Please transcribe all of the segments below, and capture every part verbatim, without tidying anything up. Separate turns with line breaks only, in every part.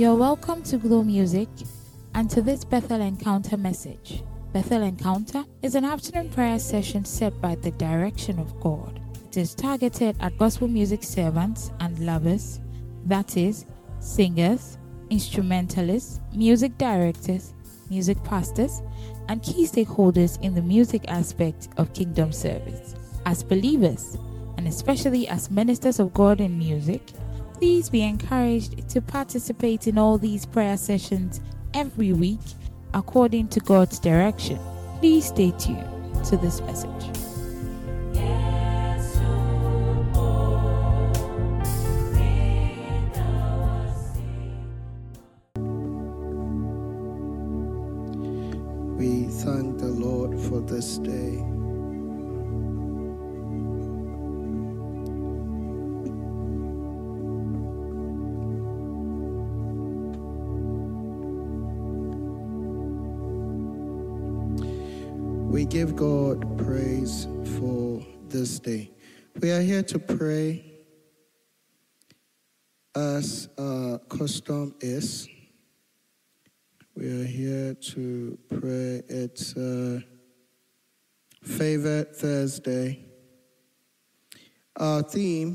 You're welcome to Glow Music and to this Bethel Encounter message. Bethel Encounter is an afternoon prayer session set by the direction of God. It is targeted at gospel music servants and lovers, that is, singers, instrumentalists, music directors, music pastors, and key stakeholders in the music aspect of kingdom service. As believers, and especially as ministers of God in music, please be encouraged to participate in all these prayer sessions every week according to God's direction. Please stay tuned to this message.
We thank the Lord for this day. We give God praise for this day. We are here to pray as our custom is. We are here to pray. It's uh, Favor Thursday. Our theme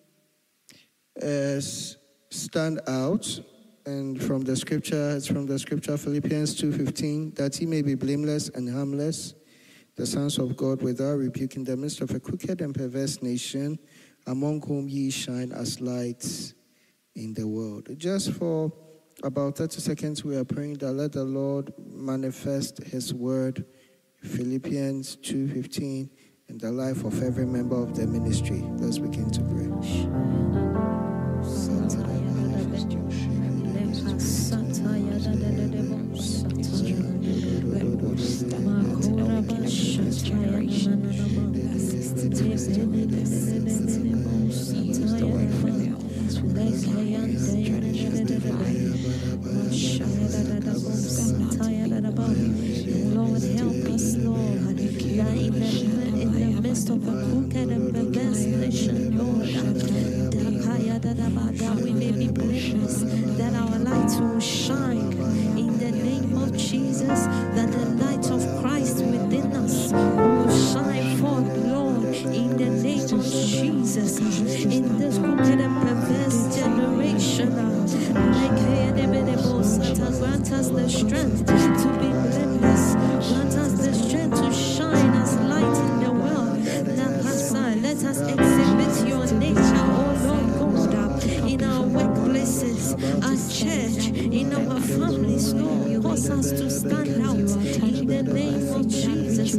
is Stand Out. And from the scripture, it's from the scripture Philippians two fifteen, that he may be blameless and harmless, the sons of God without rebuke in the midst of a crooked and perverse nation, among whom ye shine as lights in the world. Just for about thirty seconds, we are praying that let the Lord manifest his word, Philippians two fifteen, in the life of every member of the ministry. Let's begin to pray.
Lord, help us, Lord, that in the, in the midst of a crooked and perverse nation, Lord, that we may be blameless, that our light will shine in the name of Jesus, that the light of Christ within us will shine forth, Lord, in the name of Jesus, in this crooked and perverse generation. Grant us the strength to be blameless. Grant us the strength to shine as light in the world. Let us exhibit your nature, oh Lord God, in our workplaces, our church, in our families, Lord. Cause us to stand out in the name of Jesus.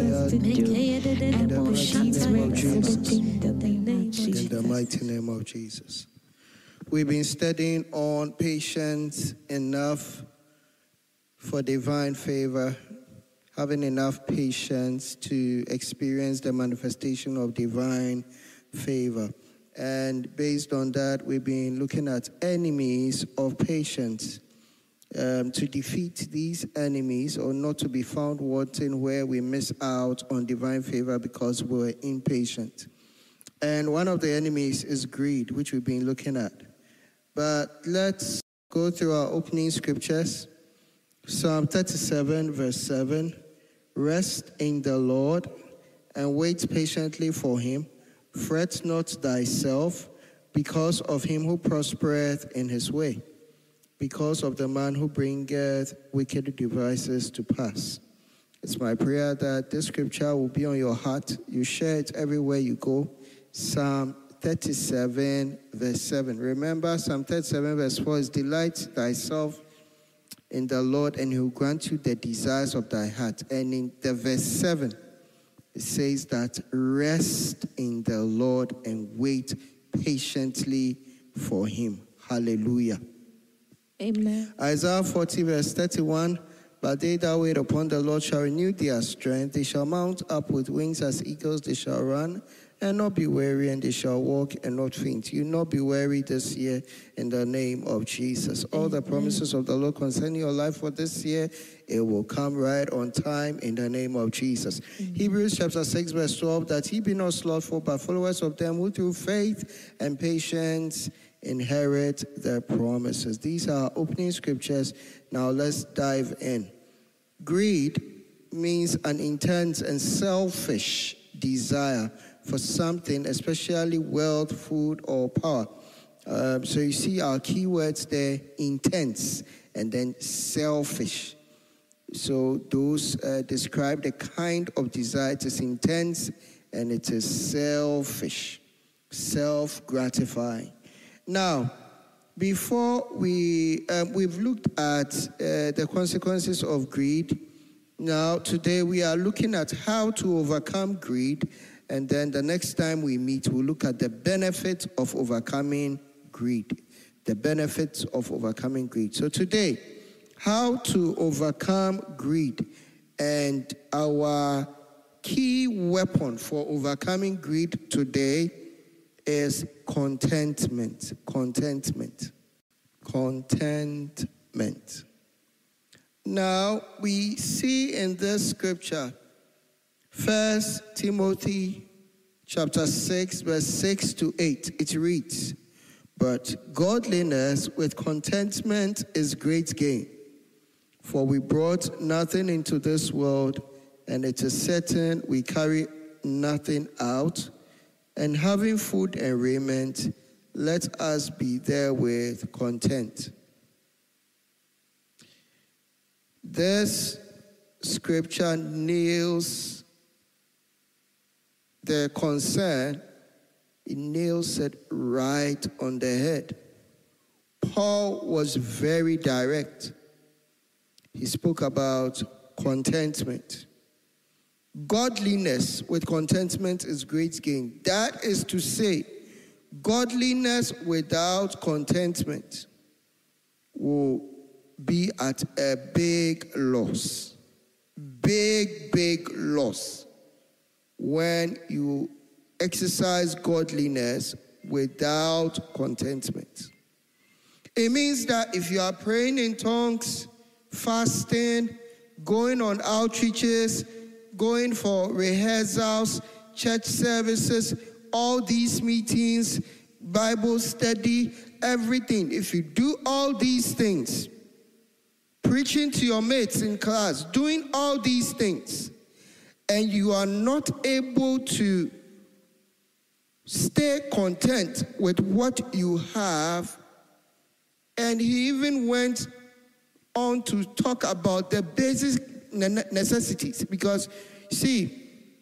In the mighty name of Jesus. We've been studying on patience enough for divine favor, having enough patience to experience the manifestation of divine favor. And based on that, we've been looking at enemies of patience. Um, to defeat these enemies or not to be found wanting where we miss out on divine favor because we're impatient. And one of the enemies is greed, which we've been looking at. But let's go through our opening scriptures. Psalm thirty-seven, verse seven. Rest in the Lord and wait patiently for him. Fret not thyself because of him who prospereth in his way, because of the man who bringeth wicked devices to pass. It's my prayer that this scripture will be on your heart. You share it everywhere you go. Psalm thirty-seven, verse seven. Remember, Psalm thirty-seven, verse four is delight thyself in the Lord, and he will grant you the desires of thy heart. And in the verse seven, it says that rest in the Lord and wait patiently for him. Hallelujah.
Amen.
Isaiah forty, verse thirty-one. But they that wait upon the Lord shall renew their strength. They shall mount up with wings as eagles. They shall run and not be weary, and they shall walk and not faint. You not be weary this year in the name of Jesus. All Amen. The promises of the Lord concerning your life for this year, it will come right on time in the name of Jesus. Amen. Hebrews chapter six, verse twelve, that he be not slothful, but followers of them who through faith and patience inherit the promises. These are opening scriptures. Now let's dive in. Greed means an intense and selfish desire for something, especially wealth, food, or power. Um, so you see our keywords there: intense and then selfish. So those uh, describe the kind of desire. It is intense and it is selfish, self-gratifying. Now, before we, um, we've looked at uh, the consequences of greed. Now, today we are looking at how to overcome greed. And then the next time we meet, we'll look at the benefits of overcoming greed. The benefits of overcoming greed. So today, how to overcome greed. And our key weapon for overcoming greed today is contentment. Contentment. Contentment. Now, we see in this scripture, First Timothy chapter six, verse six to eight, it reads, "But godliness with contentment is great gain. For we brought nothing into this world, and it is certain we carry nothing out. And having food and raiment, let us be therewith content." This scripture nails the concern. It nails it right on the head. Paul was very direct. He spoke about contentment. Godliness with contentment is great gain. That is to say, godliness without contentment will be at a big loss. Big, big loss. When you exercise godliness without contentment. It means that if you are praying in tongues, fasting, going on outreaches, going for rehearsals, church services, all these meetings, Bible study, everything. If you do all these things, preaching to your mates in class, doing all these things, and you are not able to stay content with what you have, and he even went on to talk about the basic necessities. Because, see,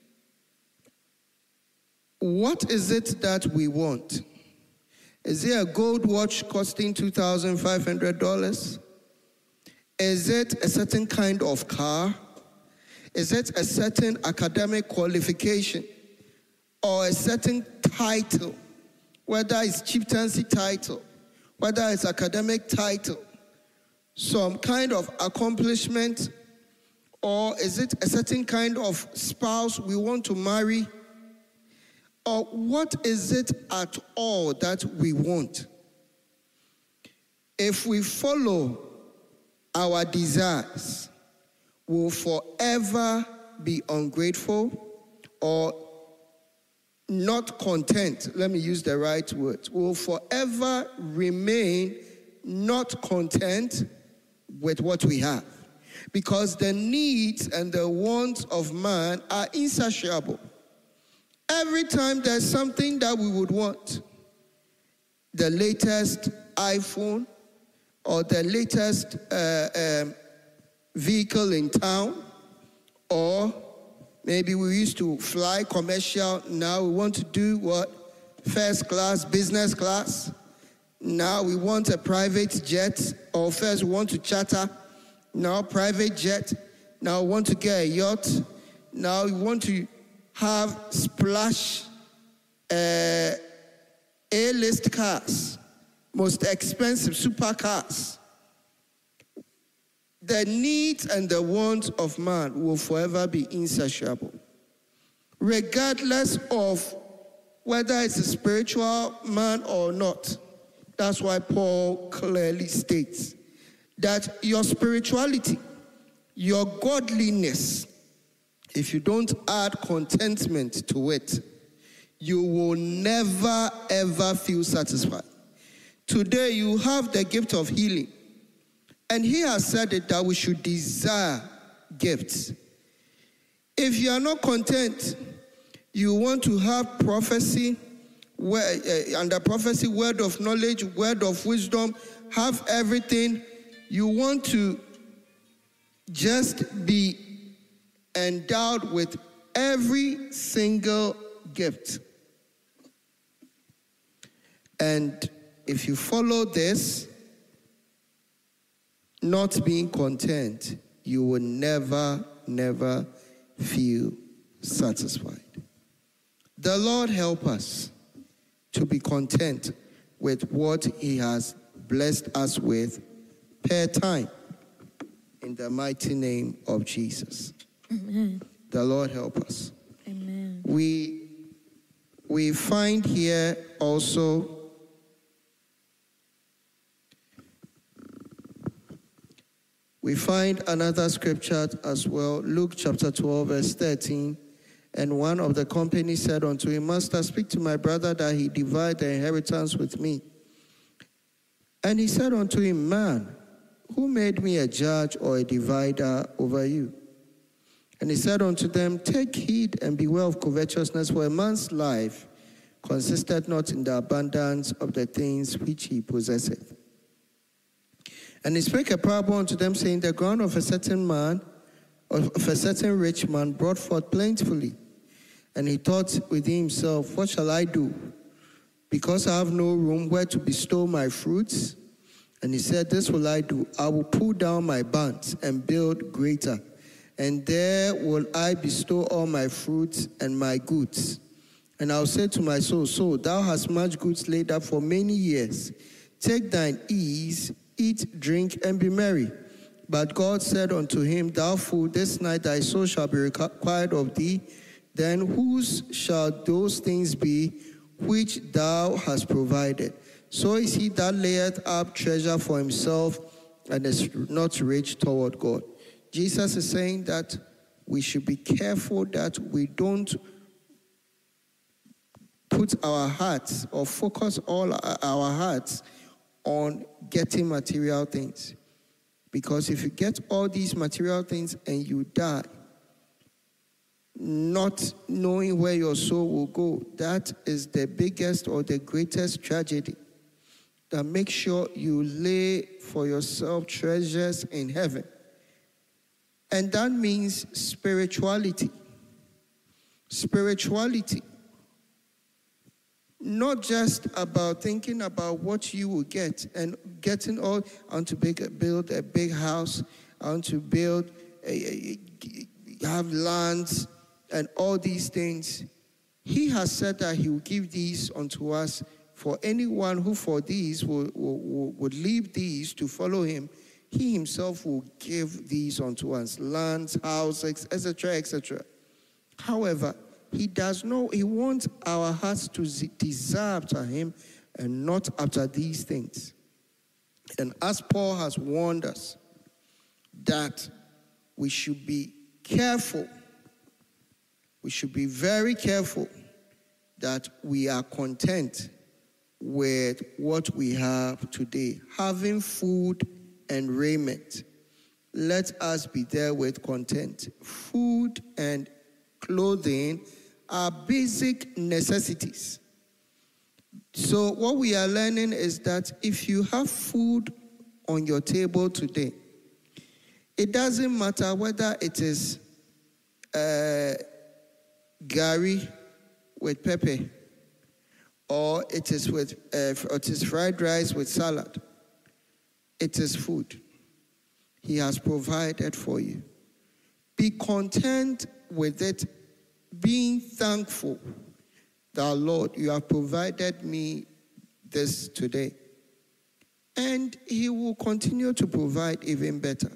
what is it that we want? Is there a gold watch costing two thousand five hundred dollars? Is it a certain kind of car? Is it a certain academic qualification? Or a certain title? Whether it's chieftaincy title, whether it's academic title, some kind of accomplishment, or is it a certain kind of spouse we want to marry? Or what is it at all that we want? If we follow our desires, we'll forever be ungrateful or not content. Let me use the right word. We'll forever remain not content with what we have. Because the needs and the wants of man are insatiable. Every time there's something that we would want, the latest iPhone or the latest uh, um, vehicle in town, or maybe we used to fly commercial, now we want to do what? First class, business class. Now we want a private jet, or first we want to charter. Now private jet. Now we want to get a yacht. Now we want to have splash uh, A-list cars, most expensive supercars. The needs and the wants of man will forever be insatiable, regardless of whether it's a spiritual man or not. That's why Paul clearly states that your spirituality, your godliness, if you don't add contentment to it, you will never ever feel satisfied. Today you have the gift of healing. And he has said it that we should desire gifts. If you are not content, you want to have prophecy, where, uh, under prophecy, word of knowledge, word of wisdom, have everything. You want to just be endowed with every single gift. And if you follow this, not being content, you will never, never feel satisfied. The Lord help us to be content with what he has blessed us with per time. In the mighty name of Jesus.
Amen.
The Lord help us.
Amen.
We, we find here also we find another scripture as well, Luke chapter twelve, verse thirteen. And one of the company said unto him, Master, speak to my brother that he divide the inheritance with me. And he said unto him, Man, who made me a judge or a divider over you? And he said unto them, Take heed and beware of covetousness, for a man's life consisted not in the abundance of the things which he possesseth. And he spake a parable unto them, saying, The ground of a certain man, of a certain rich man, brought forth plentifully. And he thought within himself, What shall I do? Because I have no room where to bestow my fruits. And he said, This will I do. I will pull down my barns and build greater. And there will I bestow all my fruits and my goods. And I'll say to my soul, Soul, thou hast much goods laid up for many years. Take thine ease, eat, drink, and be merry. But God said unto him, Thou fool, this night thy soul shall be required of thee. Then whose shall those things be which thou hast provided? So is he that layeth up treasure for himself and is not rich toward God. Jesus is saying that we should be careful that we don't put our hearts or focus all our hearts on getting material things. Because if you get all these material things and you die, not knowing where your soul will go, that is the biggest or the greatest tragedy. That make sure you lay for yourself treasures in heaven. And that means spirituality. Spirituality. Not just about thinking about what you will get and getting all, I want to big, build a big house, I want to build, a, a, have lands, and all these things. He has said that he will give these unto us for anyone who for these will, will, would leave these to follow him. He himself will give these unto us, lands, houses, et cetera, et cetera. However, he does not, he wants our hearts to desire after him and not after these things. And as Paul has warned us, that we should be careful, we should be very careful that we are content with what we have today. Having food and raiment, let us be there with content. Food and clothing are basic necessities. So what we are learning is that if you have food on your table today, it doesn't matter whether it is uh, gari with pepper or it is with uh, it is fried rice with salad. It is food. He has provided for you. Be content with it, being thankful that, Lord, you have provided me this today. And he will continue to provide even better.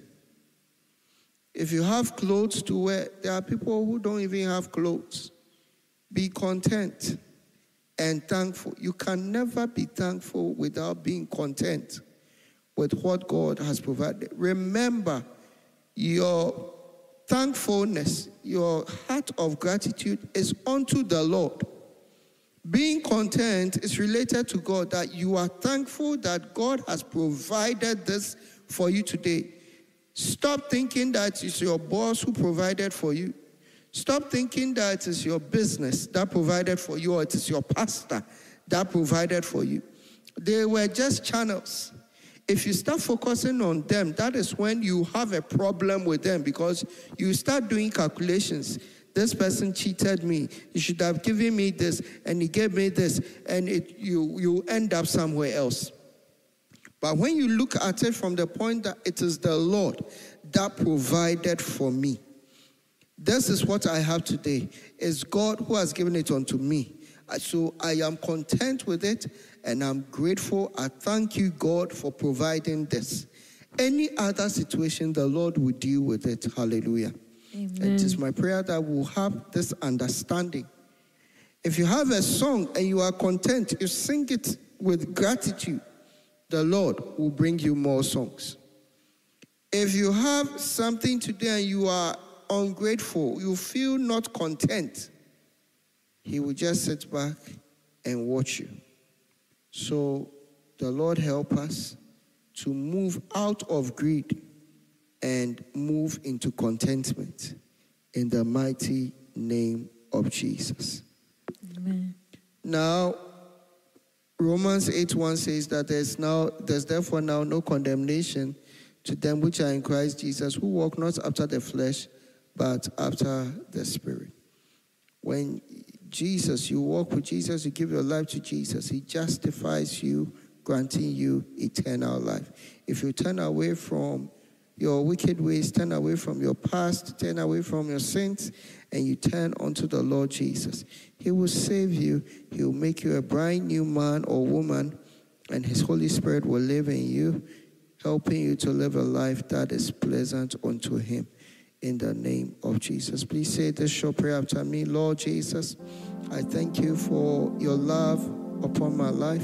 If you have clothes to wear, there are people who don't even have clothes. Be content and thankful. You can never be thankful without being content with what God has provided. Remember, your thankfulness, your heart of gratitude is unto the Lord. Being content is related to God, that you are thankful that God has provided this for you today. Stop thinking that it's your boss who provided for you. Stop thinking that it's your business that provided for you, or it is your pastor that provided for you. They were just channels. If you start focusing on them, that is when you have a problem with them, because you start doing calculations. This person cheated me. He should have given me this, and he gave me this, and it, you, you end up somewhere else. But when you look at it from the point that it is the Lord that provided for me, this is what I have today. It's God who has given it unto me. So I am content with it, and I'm grateful. I thank you, God, for providing this. Any other situation, the Lord will deal with it. Hallelujah. Amen. It is my prayer that we'll have this understanding. If you have a song and you are content, you sing it with gratitude, the Lord will bring you more songs. If you have something today and you are ungrateful, you feel not content, He will just sit back and watch you. So the Lord help us to move out of greed and move into contentment in the mighty name of Jesus.
Amen.
Now, Romans eight one says that there's now there's therefore now no condemnation to them which are in Christ Jesus, who walk not after the flesh, but after the Spirit. When Jesus, you walk with Jesus, you give your life to Jesus, He justifies you, granting you eternal life. If you turn away from your wicked ways, turn away from your past, turn away from your sins, and you turn unto the Lord Jesus, He will save you. He will make you a brand new man or woman, and His Holy Spirit will live in you, helping you to live a life that is pleasant unto Him. In the name of Jesus. Please say this short prayer after me. Lord Jesus, I thank you for your love upon my life.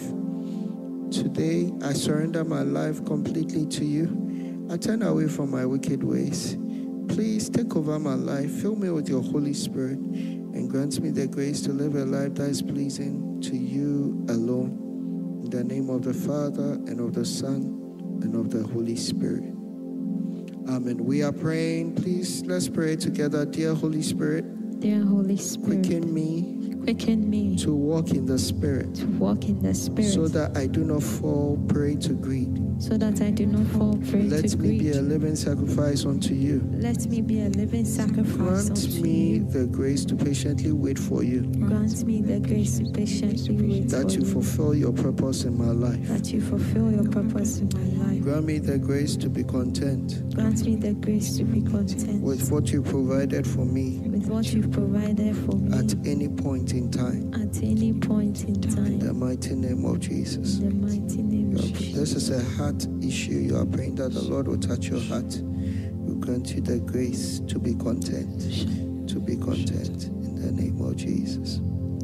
Today, I surrender my life completely to you. I turn away from my wicked ways. Please take over my life. Fill me with your Holy Spirit and grant me the grace to live a life that is pleasing to you alone. In the name of the Father, and of the Son, and of the Holy Spirit. Amen. We are praying. Please, let's pray together. Dear Holy Spirit,
Dear Holy Spirit,
quicken me
quicken me
to walk in the Spirit,
to walk in the Spirit,
so that I do not fall prey to greed.
so that I do not fall prey
Let
to
me
greed.
be a living sacrifice unto you.
Let me be a living sacrifice
Grant
unto
me
you.
the grace to patiently wait for you,
Grant me the grace to patiently wait
that
for
you
you,
fulfill your purpose in my life.
that you fulfill your purpose in my life.
Grant me the grace to be content
Grant me the grace to be content
with what you provided for me
with what you've provided for me
at any point in time.
at any point in
In
time.
the mighty name of Jesus.
In the mighty name of
This
Jesus.
is a heart issue. You are praying that the Lord will touch your heart. Will grant you the grace to be content. To be content in the name of Jesus.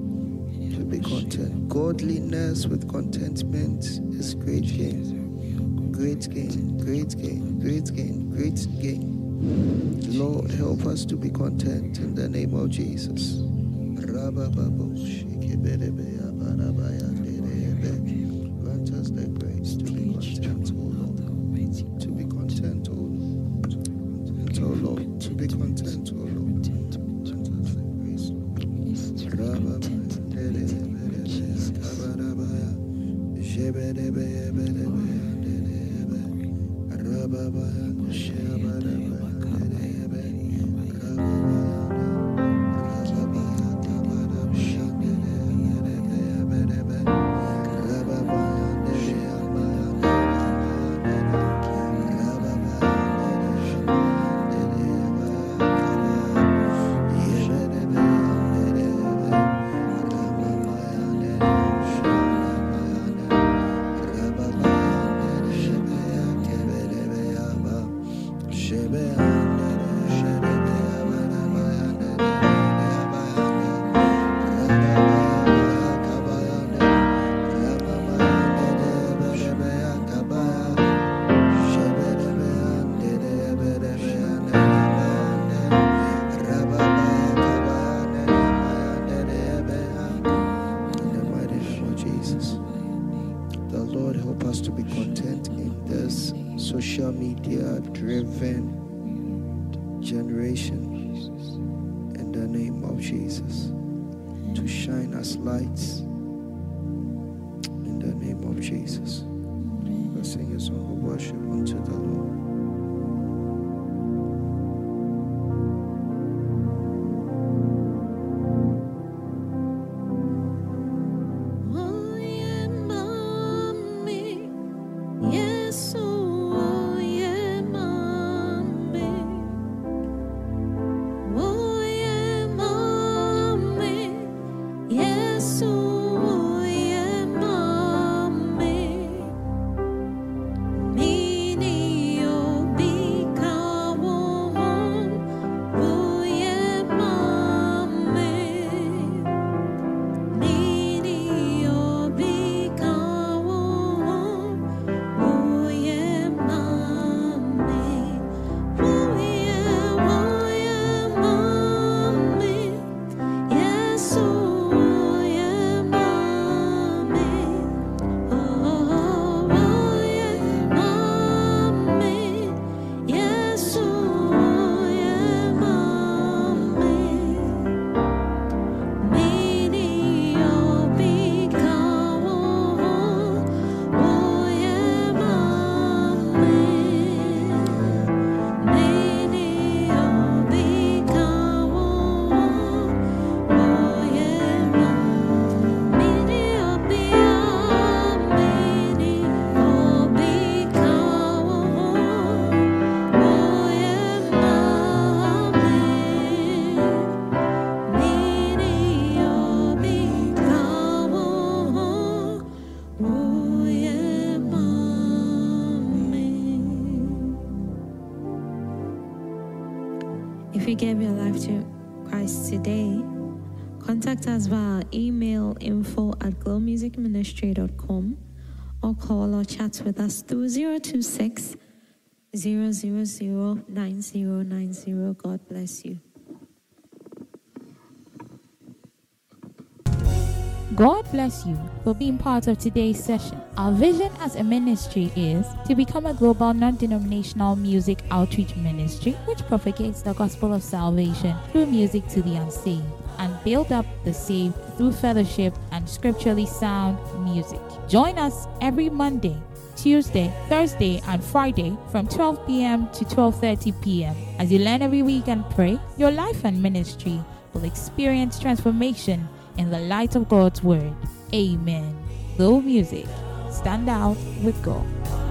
To be content. Godliness with contentment is great gain. Great gain, great gain, great gain, great gain. Lord, help us to be content in the name of Jesus. Grant us the grace to be content, O Lord. To be content, O Lord. O Lord, to be content, O Lord. social media driven generation, in the name of Jesus, to shine as lights in the name of Jesus. Let's sing a song of worship unto the Lord.
If you gave your life to Christ today, contact us via email info at glow music ministry dot com or call or chat with us through zero two six, zero zero zero, nine zero nine zero. God bless you.
God bless you for being part of today's session. Our vision as a ministry is to become a global non-denominational music outreach ministry which propagates the gospel of salvation through music to the unsaved and build up the saved through fellowship and scripturally sound music. Join us every Monday, Tuesday, Thursday, and Friday from twelve p.m. to twelve thirty p.m. As you learn every week and pray, your life and ministry will experience transformation in the light of God's word. Amen. Glow Music. Stand out with God.